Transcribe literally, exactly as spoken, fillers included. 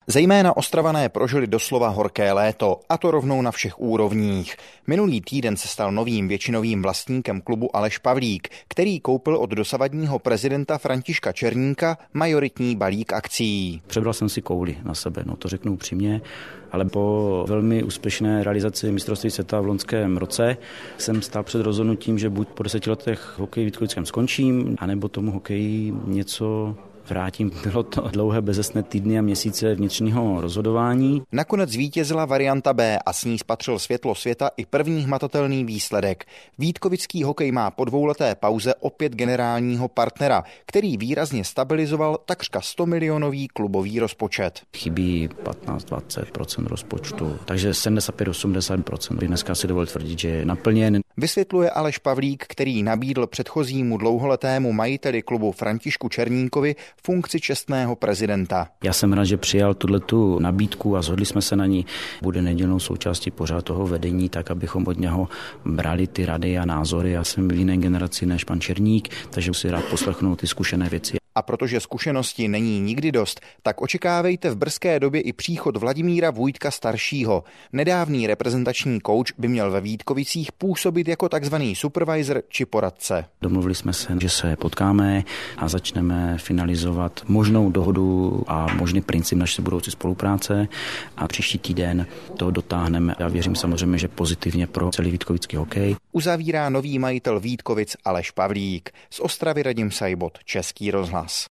Zejména Ostravané prožili doslova horké léto, a to rovnou na všech úrovních. Minulý týden se stal novým většinovým vlastníkem klubu Aleš Pavlík, který koupil od dosavadního prezidenta Františka Černíka majoritní balík akcií. Přebral jsem si kouli na sebe, no to řeknu upřímně, ale po velmi úspěšné realizaci mistrovství světa v loňském roce jsem stál před rozhodnutím, že buď po deseti letech hokej Vítkovickém skončím, anebo tomu hokeji něco vrátím. Bylo to dlouhé bezesné týdny a měsíce vnitřního rozhodování. Nakonec zvítězila varianta B a s ní spatřil světlo světa i první hmatatelný výsledek. Vítkovický hokej má po dvouleté pauze opět generálního partnera, který výrazně stabilizoval takřka sto milionový klubový rozpočet. Chybí patnáct až dvacet procent rozpočtu, takže sedmdesát pět až osmdesát procent. Dneska si dovolil tvrdit, že je naplněn. Vysvětluje Aleš Pavlík, který nabídl předchozímu dlouholetému majiteli klubu Františku Černíkovi funkci čestného prezidenta. Já jsem rád, že přijal tuhletu nabídku a shodli jsme se na ní. Bude nedílnou součástí pořád toho vedení, tak abychom od něho brali ty rady a názory. Já jsem v jiné generaci než pan Černík, takže si rád poslechnu ty zkušené věci. A protože zkušenosti není nikdy dost, tak očekávejte v brzké době i příchod Vladimíra Vujtka staršího. Nedávný reprezentační kouč by měl ve Vítkovicích působit jako takzvaný supervisor či poradce. Domluvili jsme se, že se potkáme a začneme finalizovat možnou dohodu a možný princip naší budoucí spolupráce a příští týden to dotáhneme. Já věřím samozřejmě, že pozitivně pro celý vítkovický hokej. Uzavírá nový majitel Vítkovic Aleš Pavlík. Z Ostravy Radim Sajbot, Český rozhlas.